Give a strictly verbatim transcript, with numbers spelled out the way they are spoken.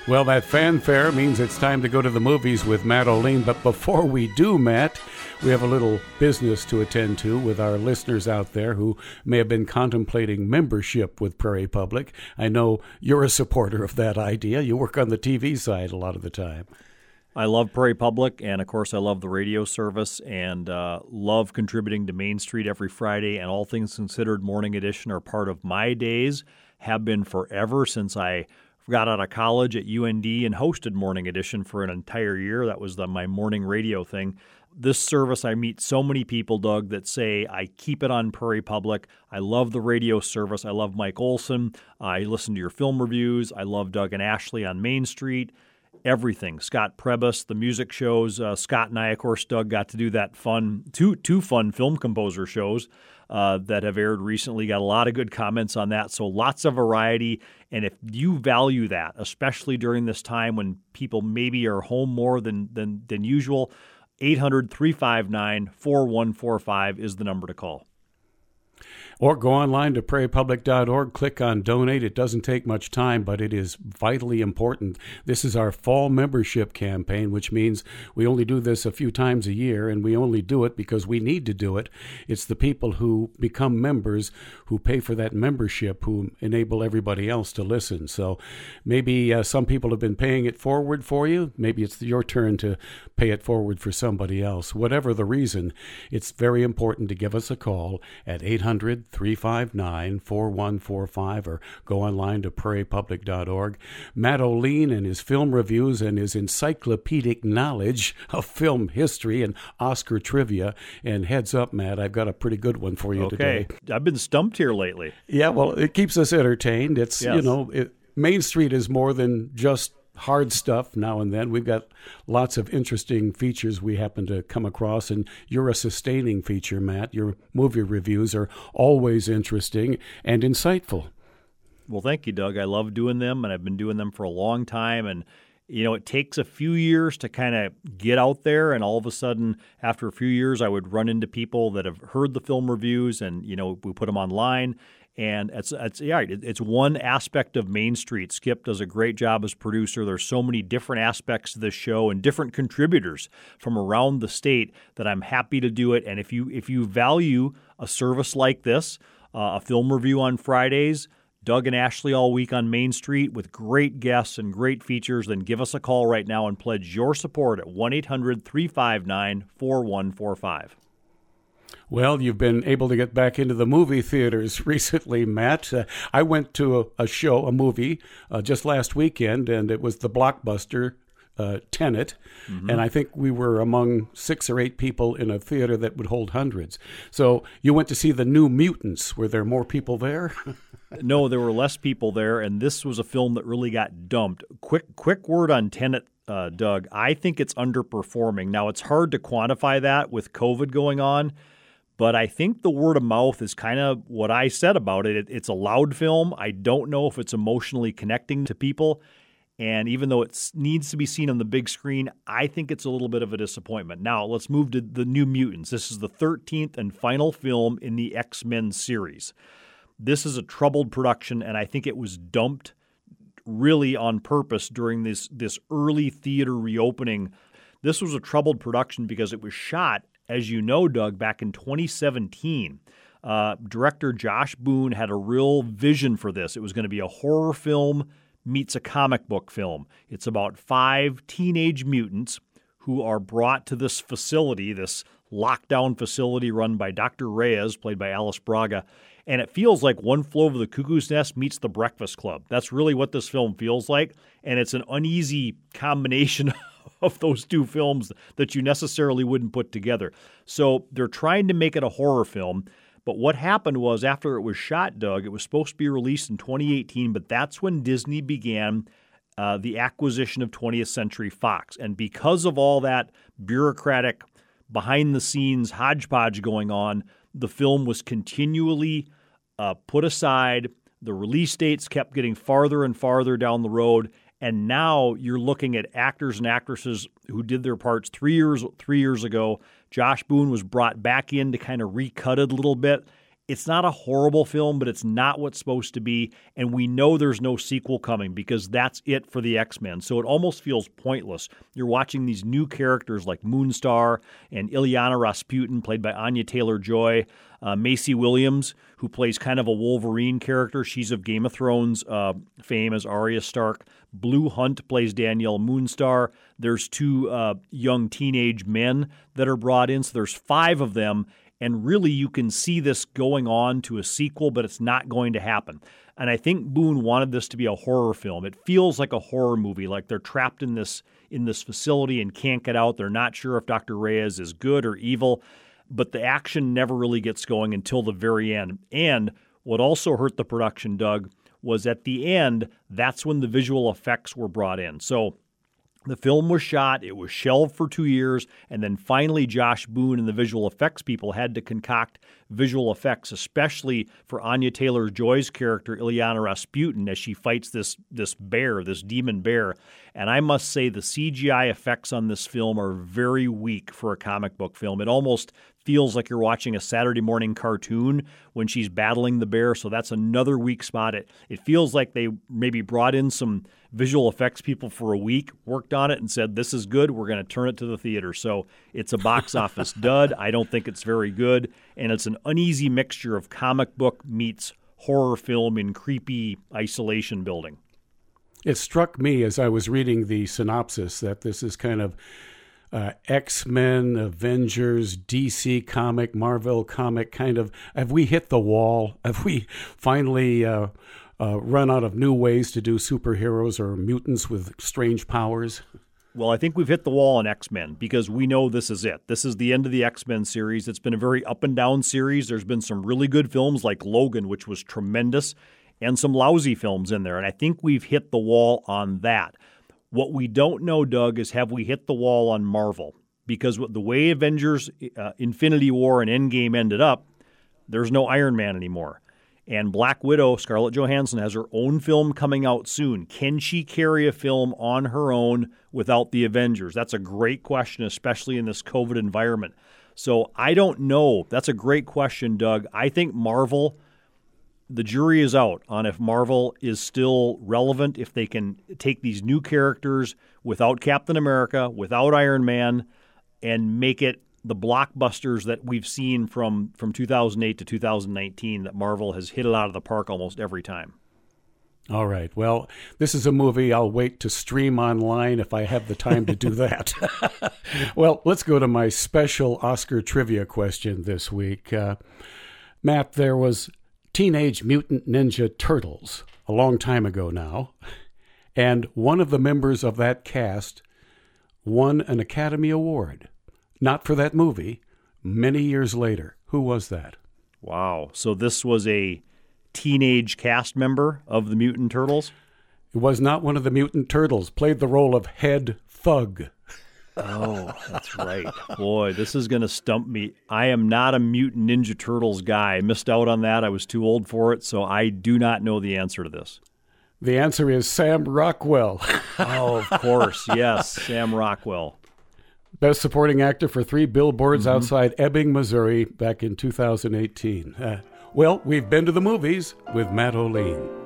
Well, that fanfare means it's time to go to the movies with Matt Olien. But before we do, Matt, we have a little business to attend to with our listeners out there who may have been contemplating membership with Prairie Public. I know you're a supporter of that idea. You work on the T V side a lot of the time. I love Prairie Public, and of course I love the radio service, and uh, love contributing to Main Street every Friday, and All Things Considered Morning Edition are part of my days, have been forever since I got out of college at U N D and hosted Morning Edition for an entire year. That was the, my morning radio thing. This service, I meet so many people, Doug, that say, I keep it on Prairie Public. I love the radio service. I love Mike Olson. I listen to your film reviews. I love Doug and Ashley on Main Street. Everything. Scott Prebus, the music shows. Uh, Scott and I, of course, Doug, got to do that fun, two two fun film composer shows uh, that have aired recently. Got a lot of good comments on that. So lots of variety. And if you value that, especially during this time when people maybe are home more than than, than usual, eight hundred, three five nine, four one four five is the number to call. Or go online to prairie public dot org, click on Donate. It doesn't take much time, but it is vitally important. This is our fall membership campaign, which means we only do this a few times a year, and we only do it because we need to do it. It's the people who become members who pay for that membership who enable everybody else to listen. So maybe uh, some people have been paying it forward for you. Maybe it's your turn to pay it forward for somebody else. Whatever the reason, it's very important to give us a call at eight hundred, three five nine, four one four five or go online to prairie public dot org. Matt Olien and his film reviews and his encyclopedic knowledge of film history and Oscar trivia. And heads up, Matt, I've got a pretty good one for you okay. today. I've been stumped here lately. Yeah, well, it keeps us entertained. It's, yes. you know, it, Main Street is more than just hard stuff now and then. We've got lots of interesting features we happen to come across, and you're a sustaining feature, Matt. Your movie reviews are always interesting and insightful. Well, thank you, Doug. I love doing them, and I've been doing them for a long time, and you know, it takes a few years to kind of get out there, and all of a sudden, after a few years, I would run into people that have heard the film reviews, and you know, we put them online. And it's it's yeah, it's one aspect of Main Street. Skip does a great job as producer. There's so many different aspects to this show and different contributors from around the state that I'm happy to do it. And if you if you value a service like this, uh, a film review on Fridays, Doug and Ashley all week on Main Street with great guests and great features, then give us a call right now and pledge your support at one eight hundred, three five nine, four one four five. Well, you've been able to get back into the movie theaters recently, Matt. Uh, I went to a, a show, a movie, uh, just last weekend, and it was the blockbuster uh, Tenet. Mm-hmm. And I think we were among six or eight people in a theater that would hold hundreds. So you went to see The New Mutants. Were there more people there? No, there were less people there, and this was a film that really got dumped. Quick, quick word on Tenet. Uh, Doug, I think it's underperforming. Now, it's hard to quantify that with COVID going on, but I think the word of mouth is kind of what I said about it. it. It's a loud film. I don't know if it's emotionally connecting to people, and even though it needs to be seen on the big screen, I think it's a little bit of a disappointment. Now, let's move to The New Mutants. This is the thirteenth and final film in the X-Men series. This is a troubled production, and I think it was dumped really on purpose during this this early theater reopening. This was a troubled production because it was shot, as you know, Doug, back in twenty seventeen. Uh, director Josh Boone had a real vision for this. It was going to be a horror film meets a comic book film. It's about five teenage mutants who are brought to this facility, this lockdown facility run by Doctor Reyes, played by Alice Braga. And it feels like One Flew Over the Cuckoo's Nest meets The Breakfast Club. That's really what this film feels like. And it's an uneasy combination of those two films that you necessarily wouldn't put together. So they're trying to make it a horror film. But what happened was after it was shot, Doug, it was supposed to be released in twenty eighteen, but that's when Disney began uh, the acquisition of twentieth Century Fox. And because of all that bureaucratic, behind-the-scenes hodgepodge going on, the film was continually uh, put aside. The release dates kept getting farther and farther down the road, and now you're looking at actors and actresses who did their parts three years three years ago. Josh Boone was brought back in to kind of recut it a little bit, It's not a horrible film, but it's not what's supposed to be, and we know there's no sequel coming because that's it for the X-Men. So it almost feels pointless. You're watching these new characters like Moonstar and Ilyana Rasputin, played by Anya Taylor-Joy, uh, Macy Williams, who plays kind of a Wolverine character. She's of Game of Thrones uh, fame as Arya Stark. Blue Hunt plays Danielle Moonstar. There's two uh, young teenage men that are brought in, so there's five of them. And really, you can see this going on to a sequel, but it's not going to happen. And I think Boone wanted this to be a horror film. It feels like a horror movie, like they're trapped in this in this facility and can't get out. They're not sure if Doctor Reyes is good or evil, but the action never really gets going until the very end. And what also hurt the production, Doug, was at the end, that's when the visual effects were brought in. So the film was shot, it was shelved for two years, and then finally Josh Boone and the visual effects people had to concoct visual effects, especially for Anya Taylor-Joy's character, Ilyana Rasputin, as she fights this, this bear, this demon bear. And I must say the C G I effects on this film are very weak for a comic book film. It almost feels like you're watching a Saturday morning cartoon when she's battling the bear, so that's another weak spot. It, it feels like they maybe brought in some visual effects people for a week, worked on it, and said, this is good, we're going to turn it to the theater. So it's a box office dud. I don't think it's very good, and it's an uneasy mixture of comic book meets horror film in creepy isolation building. It struck me as I was reading the synopsis that this is kind of uh, X-Men, Avengers, D C comic, Marvel comic, kind of, have we hit the wall? Have we finally uh, uh, run out of new ways to do superheroes or mutants with strange powers? Well, I think we've hit the wall on X-Men because we know this is it. This is the end of the X-Men series. It's been a very up and down series. There's been some really good films like Logan, which was tremendous, and some lousy films in there. And I think we've hit the wall on that. What we don't know, Doug, is have we hit the wall on Marvel? Because the way Avengers, uh, Infinity War, and Endgame ended up, there's no Iron Man anymore. And Black Widow, Scarlett Johansson, has her own film coming out soon. Can she carry a film on her own without the Avengers? That's a great question, especially in this COVID environment. So I don't know. That's a great question, Doug. I think Marvel, the jury is out on if Marvel is still relevant, if they can take these new characters without Captain America, without Iron Man, and make it the blockbusters that we've seen from, from two thousand eight to two thousand nineteen, that Marvel has hit it out of the park almost every time. All right. Well, this is a movie I'll wait to stream online if I have the time to do that. Well, let's go to my special Oscar trivia question this week. Uh, Matt, there was Teenage Mutant Ninja Turtles a long time ago now, and one of the members of that cast won an Academy Award. Not for that movie, many years later. Who was that? Wow. So this was a teenage cast member of the Mutant Turtles? It was not one of the Mutant Turtles. Played the role of Head Thug. Oh, that's right. Boy, this is going to stump me. I am not a Mutant Ninja Turtles guy. I missed out on that. I was too old for it, so I do not know the answer to this. The answer is Sam Rockwell. Oh, of course. Yes, Sam Rockwell. Best Supporting Actor for Three Billboards mm-hmm. Outside Ebbing, Missouri, back in two thousand eighteen. Uh, well, we've been to the movies with Matt O'Lean.